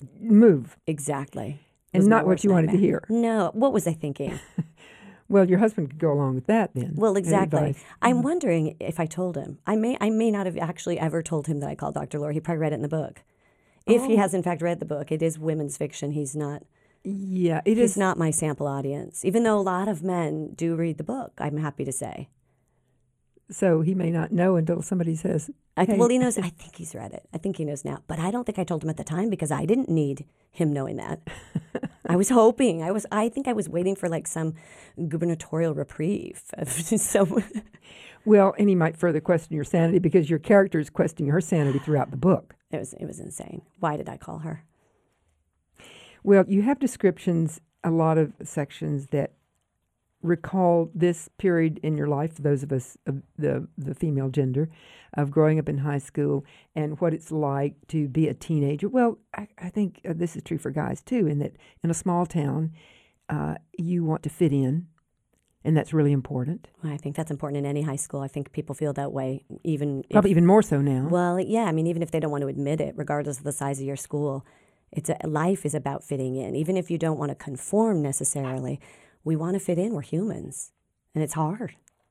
move. Exactly. And not what you wanted to hear. No, what was I thinking? Well, your husband could go along with that then. Well, exactly. I'm wondering if I told him. I may not have actually ever told him that I called Dr. Laura. He probably read it in the book. If he has, in fact, read the book, it is women's fiction. He's not Yeah, it He's is. not my sample audience, even though a lot of men do read the book, I'm happy to say. So he may not know until somebody says, hey. Well, he knows. I think he's read it. I think he knows now. But I don't think I told him at the time because I didn't need him knowing that. I was hoping. I think I was waiting for like some gubernatorial reprieve. So, Well, and he might further question your sanity because your character is questioning her sanity throughout the book. it was insane. Why did I call her? Well, you have descriptions, a lot of sections that recall this period in your life, those of us of the female gender, of growing up in high school and what it's like to be a teenager. Well, I think this is true for guys too, in that in a small town, you want to fit in, and that's really important. Well, I think that's important in any high school. I think people feel that way, even Probably even more so now. Well, yeah. I mean, even if they don't want to admit it, regardless of the size of your school, life is about fitting in. Even if you don't want to conform necessarily, we want to fit in. We're humans, and it's hard.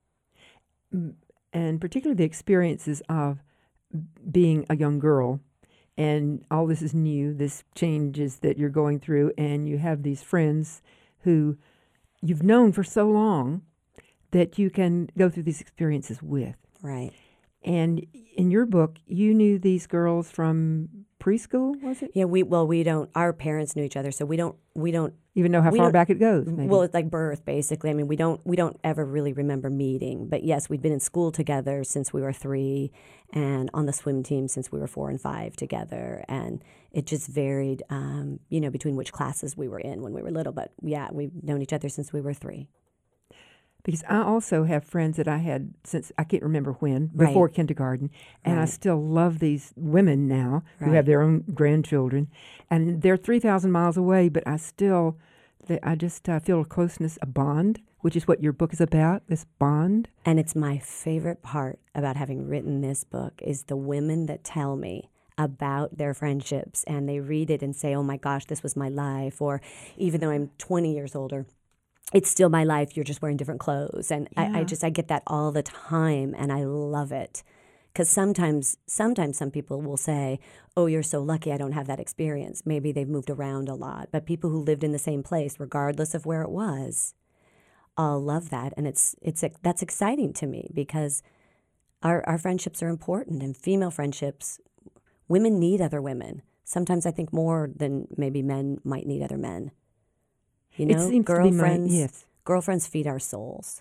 And particularly the experiences of being a young girl, and all this is new, this changes that you're going through, and you have these friends who you've known for so long that you can go through these experiences with. Right. And in your book, you knew these girls from preschool, was it? Yeah. We don't. Our parents knew each other, so we don't Even know how we far don't- back it goes, maybe. Well, it's like birth, basically. I mean, we don't ever really remember meeting. But yes, we'd been in school together since we were 3, and on the swim team since we were 4 and 5 together. And it just varied, between which classes we were in when we were little. But yeah, we've known each other since we were 3. Because I also have friends that I had since I can't remember when, Right. before kindergarten, and I Right. still love these women now who Right. have their own grandchildren, and they're 3,000 miles away, but I just feel a closeness, a bond, which is what your book is about, this bond. And it's my favorite part about having written this book is the women that tell me about their friendships, and they read it and say, oh my gosh, this was my life. Or even though I'm 20 years older, it's still my life. You're just wearing different clothes. And Yeah. I get that all the time, and I love it. Because sometimes some people will say, oh, you're so lucky I don't have that experience. Maybe they've moved around a lot. But people who lived in the same place, regardless of where it was, all love that. And that's exciting to me because our friendships are important. And female friendships, women need other women. Sometimes I think more than maybe men might need other men. You know, It seems to be yes. Girlfriends feed our souls.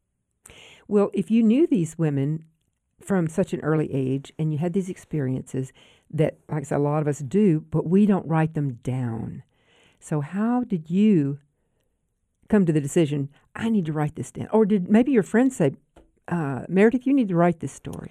Well, if you knew these women from such an early age and you had these experiences that, like I said, a lot of us do, but we don't write them down. So how did you come to the decision, I need to write this down? Or did maybe your friends say, Meredith, you need to write this story?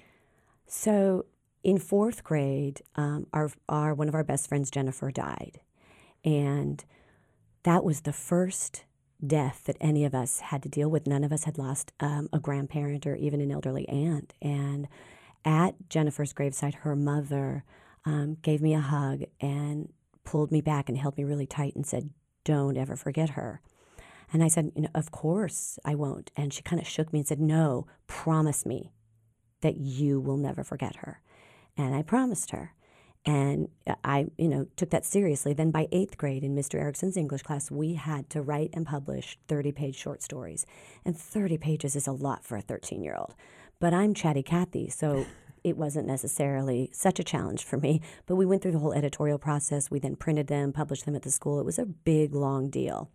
So in 4th grade, our one of our best friends, Jennifer, died. And that was the first death that any of us had to deal with. None of us had lost a grandparent or even an elderly aunt. And at Jennifer's gravesite, her mother gave me a hug and pulled me back and held me really tight and said, don't ever forget her. And I said, of course I won't. And she kind of shook me and said, no, promise me that you will never forget her. And I promised her. And I, took that seriously. Then by 8th grade in Mr. Erickson's English class, we had to write and publish 30-page short stories. And 30 pages is a lot for a 13-year-old. But I'm chatty Cathy, so it wasn't necessarily such a challenge for me. But we went through the whole editorial process. We then printed them, published them at the school. It was a big, long deal.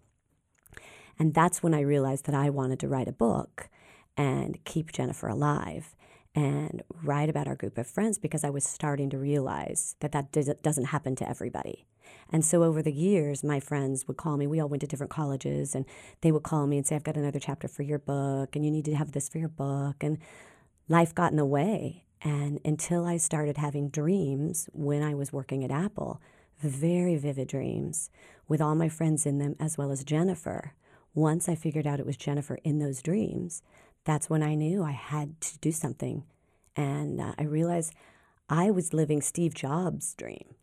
And that's when I realized that I wanted to write a book and keep Jennifer alive and write about our group of friends because I was starting to realize that doesn't happen to everybody. And so over the years, my friends would call me. We all went to different colleges, and they would call me and say, I've got another chapter for your book, and you need to have this for your book. And life got in the way. And until I started having dreams when I was working at Apple, very vivid dreams with all my friends in them, as well as Jennifer. Once I figured out it was Jennifer in those dreams, that's when I knew I had to do something. And I realized I was living Steve Jobs' dream.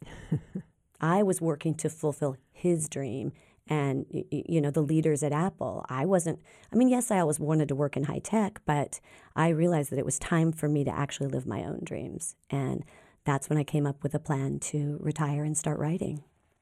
I was working to fulfill his dream. And, the leaders at Apple, yes, I always wanted to work in high tech, but I realized that it was time for me to actually live my own dreams. And that's when I came up with a plan to retire and start writing.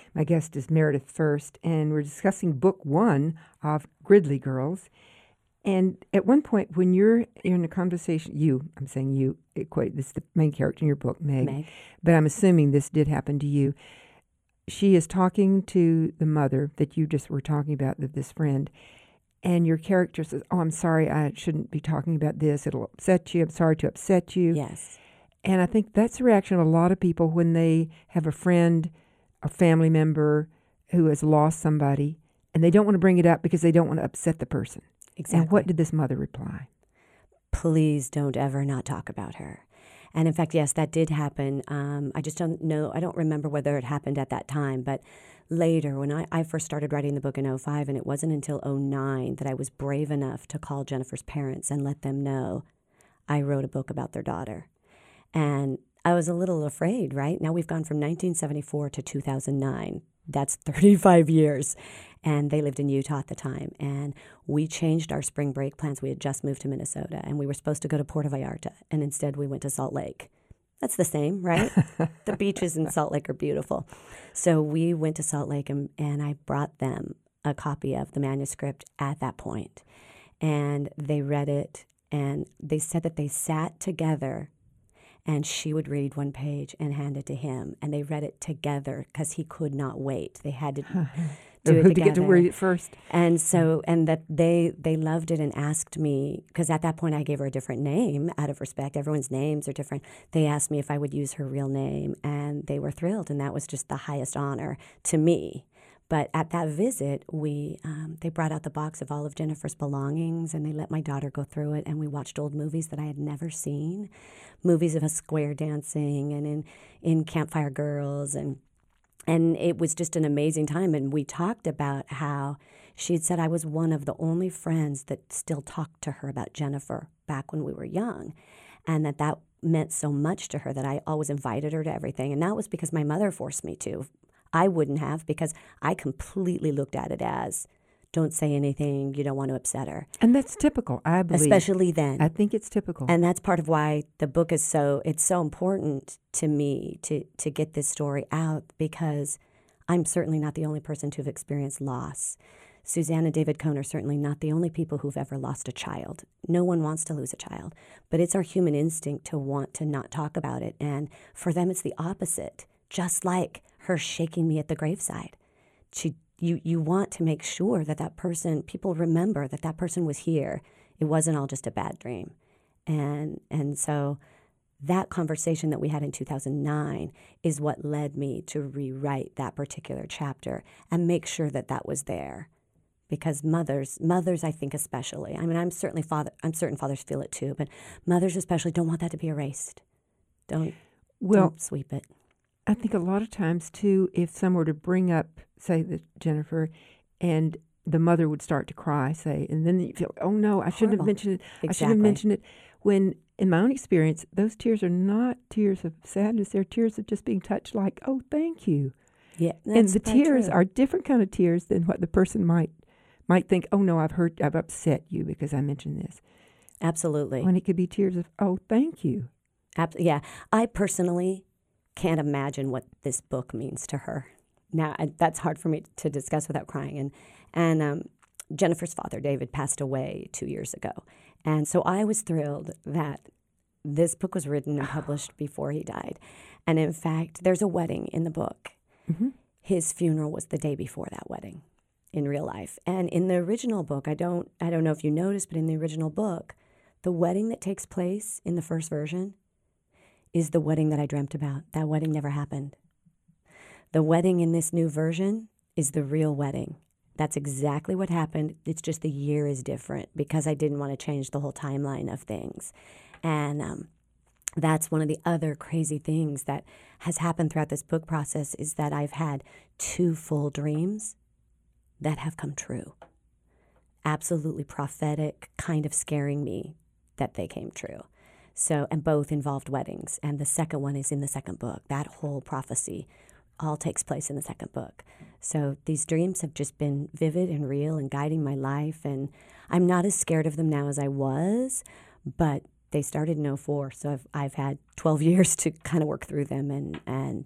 My guest is Meredith First, and we're discussing book 1 of Gridley Girls. And at one point, when you're in a conversation, I'm saying you, equate this is the main character in your book, Meg, but I'm assuming this did happen to you. She is talking to the mother that you just were talking about, this friend, and your character says, "Oh, I'm sorry, I shouldn't be talking about this. It'll upset you. I'm sorry to upset you." Yes. And I think that's the reaction of a lot of people when they have a friend, a family member who has lost somebody, and they don't want to bring it up because they don't want to upset the person. Exactly. And what did this mother reply? Please don't ever not talk about her. And in fact, yes, that did happen. I just don't know. I don't remember whether it happened at that time, but later, when I first started writing the book in 2005, and it wasn't until 2009 that I was brave enough to call Jennifer's parents and let them know I wrote a book about their daughter. And I was a little afraid, right? Now we've gone from 1974 to 2009. That's 35 years. And they lived in Utah at the time. And we changed our spring break plans. We had just moved to Minnesota, and we were supposed to go to Puerto Vallarta. And instead, we went to Salt Lake. That's the same, right? The beaches in Salt Lake are beautiful. So we went to Salt Lake, and I brought them a copy of the manuscript at that point. And they read it, and they said that they sat together, and she would read one page and hand it to him. And they read it together because he could not wait. They had to do it together. To get to read it first. And so, and that they loved it and asked me, because at that point I gave her a different name out of respect. Everyone's names are different. They asked me if I would use her real name, and they were thrilled. And that was just the highest honor to me. But at that visit, they brought out the box of all of Jennifer's belongings, and they let my daughter go through it, and we watched old movies that I had never seen, movies of us square dancing and in Campfire Girls, and it was just an amazing time. And we talked about how she had said I was one of the only friends that still talked to her about Jennifer back when we were young, and that meant so much to her that I always invited her to everything. And that was because my mother forced me to. I wouldn't have, because I completely looked at it as, don't say anything, you don't want to upset her. And that's typical, I believe. Especially then. I think it's typical. And that's part of why the book is so important to me to get this story out, because I'm certainly not the only person to have experienced loss. Suzanne and David Cohn are certainly not the only people who've ever lost a child. No one wants to lose a child, but it's our human instinct to want to not talk about it. And for them, it's the opposite, just like her shaking me at the graveside. You want to make sure that person, people remember that person was here. It wasn't all just a bad dream. And so that conversation that we had in 2009 is what led me to rewrite that particular chapter and make sure that was there. Because mothers, I think especially, I mean, I'm certain fathers feel it too, but mothers especially don't want that to be erased. Don't sweep it. I think a lot of times, too, if someone were to bring up, say, Jennifer, and the mother would start to cry, say, and then you feel, oh, no, I shouldn't have mentioned it. Exactly. I shouldn't have mentioned it. When, in my own experience, those tears are not tears of sadness. They're tears of just being touched, like, oh, thank you. Yeah, and the tears are different kind of tears than what the person might think, oh, no, I've upset you because I mentioned this. Absolutely. When it could be tears of, oh, thank you. Yeah. I personally can't imagine what this book means to her. Now, that's hard for me to discuss without crying. And Jennifer's father, David, passed away 2 years ago. And so I was thrilled that this book was written and published before he died. And in fact, there's a wedding in the book. Mm-hmm. His funeral was the day before that wedding in real life. And in the original book, I don't know if you noticed, but in the original book, the wedding that takes place in the first version is the wedding that I dreamt about. That wedding never happened. The wedding in this new version is the real wedding. That's exactly what happened. It's just the year is different because I didn't want to change the whole timeline of things. And that's one of the other crazy things that has happened throughout this book process is that I've had 2 full dreams that have come true. Absolutely prophetic, kind of scaring me that they came true. So, and both involved weddings. And the second one is in the second book. That whole prophecy all takes place in the second book. So these dreams have just been vivid and real and guiding my life. And I'm not as scared of them now as I was, but they started in 2004. So I've had 12 years to kind of work through them and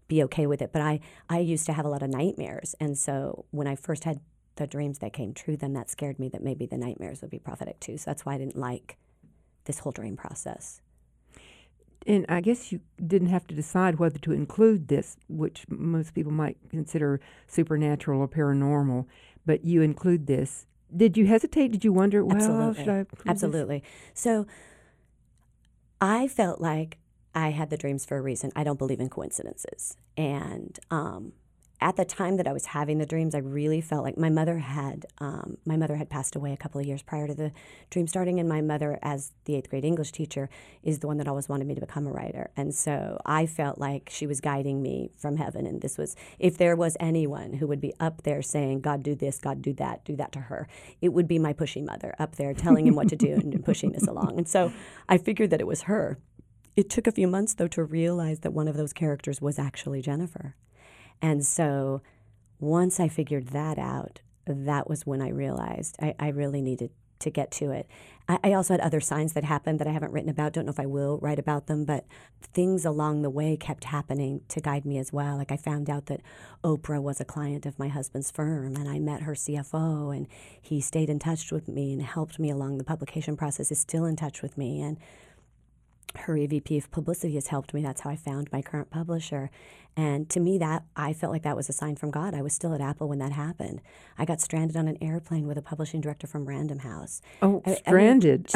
be okay with it. But I used to have a lot of nightmares. And so when I first had the dreams that came true, then that scared me that maybe the nightmares would be prophetic too. So that's why I didn't like this whole dream process. And I guess you didn't have to decide whether to include this, which most people might consider supernatural or paranormal, but you include this. Did you hesitate? Did you wonder, well, Absolutely. should I include Absolutely. So I felt like I had the dreams for a reason. I don't believe in coincidences. And at the time that I was having the dreams, I really felt like my mother had passed away a couple of years prior to the dream starting, and my mother, as the 8th grade English teacher, is the one that always wanted me to become a writer. And so I felt like she was guiding me from heaven, and this was, if there was anyone who would be up there saying, God do this, God do that to her, it would be my pushy mother up there telling him what to do and pushing this along. And so I figured that it was her. It took a few months, though, to realize that one of those characters was actually Jennifer. And so once I figured that out, that was when I realized I really needed to get to it. I also had other signs that happened that I haven't written about. Don't know if I will write about them, but things along the way kept happening to guide me as well. Like I found out that Oprah was a client of my husband's firm, and I met her CFO, and he stayed in touch with me and helped me along the publication process, is still in touch with me. And her EVP of publicity has helped me. That's how I found my current publisher. And to me, that I felt like that was a sign from God. I was still at Apple when that happened. I got stranded on an airplane with a publishing director from Random House. Oh, stranded.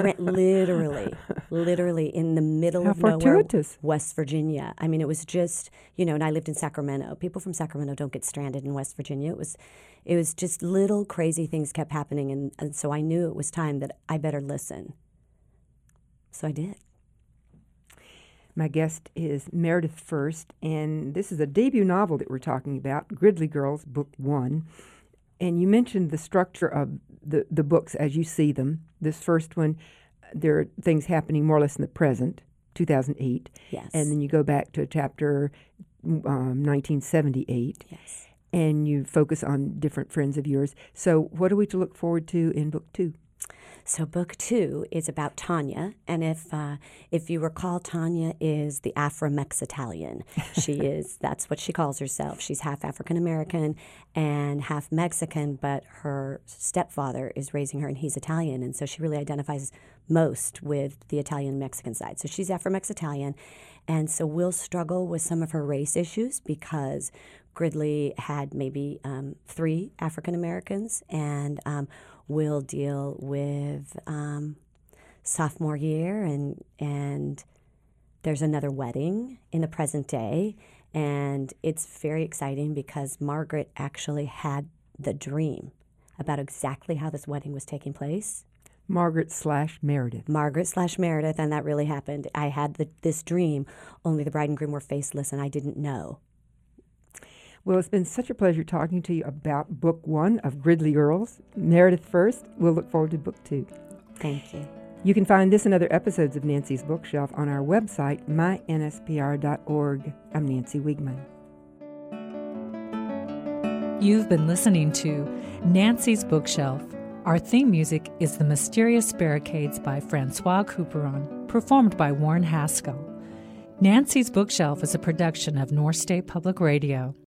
Literally in the middle How of nowhere, fortuitous. West Virginia. I mean, it was just, and I lived in Sacramento. People from Sacramento don't get stranded in West Virginia. It was just little crazy things kept happening. And so I knew it was time that I better listen. So I did. My guest is Meredith First, and this is a debut novel that we're talking about, Gridley Girls, Book 1. And you mentioned the structure of the books as you see them. This first one, there are things happening more or less in the present, 2008. Yes. And then you go back to chapter 1978. Yes. And you focus on different friends of yours. So what are we to look forward to in Book 2? So Book 2 is about Tanya, and if you recall, Tanya is the Afro-Mex-Italian. That's what she calls herself. She's half African-American and half Mexican, but her stepfather is raising her, and he's Italian, and so she really identifies most with the Italian-Mexican side. So she's Afro-Mex-Italian, and so we'll struggle with some of her race issues because Gridley had maybe 3 African-Americans, and we'll deal with sophomore year, and there's another wedding in the present day, and it's very exciting because Margaret actually had the dream about exactly how this wedding was taking place. Margaret/Meredith. Margaret/Meredith, and that really happened. I had this dream, only the bride and groom were faceless, and I didn't know. Well, it's been such a pleasure talking to you about Book 1 of Gridley Girls. Meredith First. We'll look forward to Book 2. Thank you. You can find this and other episodes of Nancy's Bookshelf on our website, mynspr.org. I'm Nancy Wiegman. You've been listening to Nancy's Bookshelf. Our theme music is The Mysterious Barricades by Francois Couperin, performed by Warren Haskell. Nancy's Bookshelf is a production of North State Public Radio.